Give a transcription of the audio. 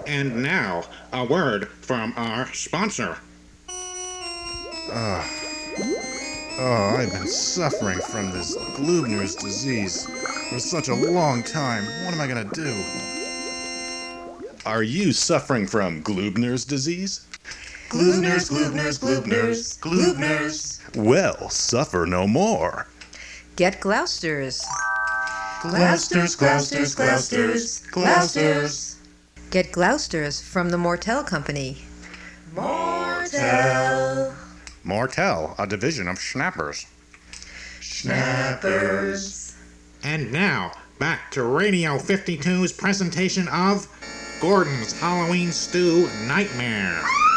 And now, a word from our sponsor. Oh, I've been suffering from this Glubner's disease for such a long time. What am I gonna do? Are you suffering from Glubner's disease? Glubner's, Glubner's, Glubner's, Glubner's. Well, suffer no more. Get Gloucester's. Gloucester's, Gloucester's, Gloucester's, Gloucester's. Get Gloucester's from the Mortel Company. Mortel. Mortel, a division of Schnappers. Schnappers. And now, back to Radio 52's presentation of Gordon's Halloween Stew Nightmare.